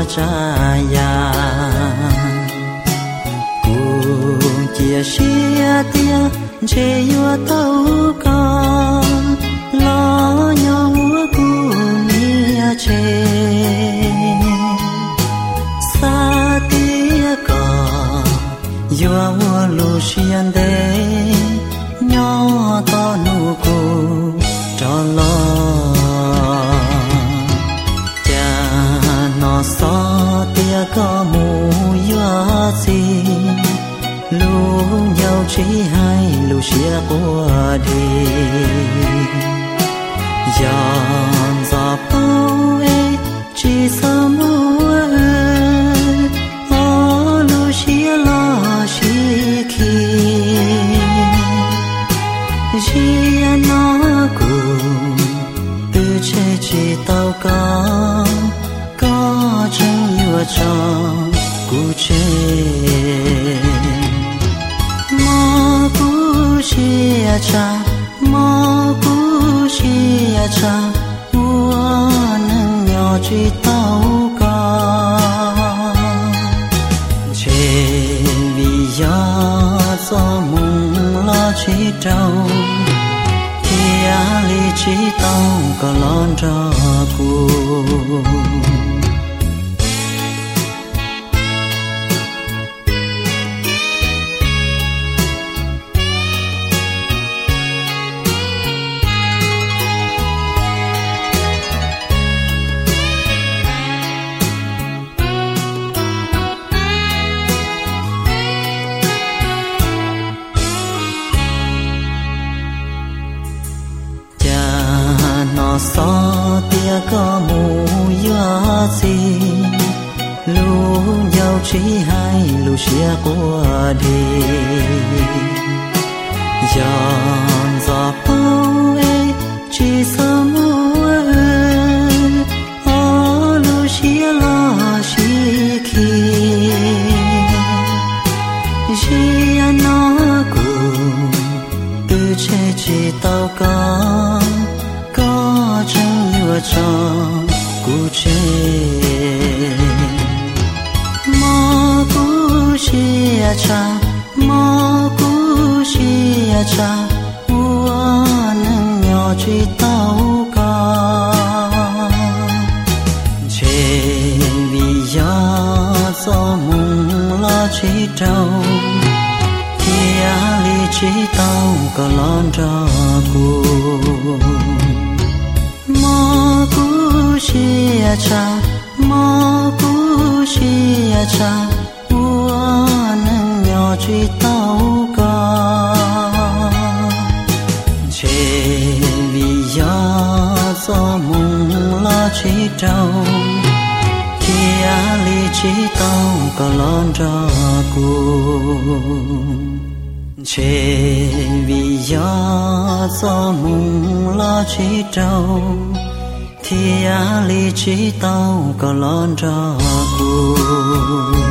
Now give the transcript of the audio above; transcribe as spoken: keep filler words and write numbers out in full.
cha ya cu chia chia tia che yo tau con lo nhau cu nia che sa tia co yo lu xian de nhỏ to nu cu cho lo so tia có mù yo gì lu nhau chỉ hai lu xia qua đi dọn dò bao ấy chỉ sao mua o lu xia lo xia khi xia nó cùng từ chế chỉ tao có có chẳng yêu cho cụ chế mơ cụ chia cha mơ cụ chia cha ua nâng nhỏ chỉ tao có trên vì gió gió mùng lo chỉ trâu thì ali chỉ tao có lon cho cụ so tia có mù yo gì lu nhau chỉ hai lu xia qua đi dọn dò bao ấy chỉ sao mua o lu xia lo xia khi xia nó cùng từ chế chỉ tao có có chẳng yêu cho cụ chế mơ cụ chia cha mơ cụ chia cha ua nâng nhỏ chỉ tao có trên vì gió gió mùng lo chỉ trâu thì ali chỉ tao có lon cho cụ mơ cụ chia cha mơ cụ chia cha ua nâng nhỏ chỉ tao có trên vì gió gió mùng lo chỉ trâu thì ali chỉ tao có lon cho cụ trên vì gió gió mùng lo chỉ trâu thì ali chỉ tao có lon cho cụ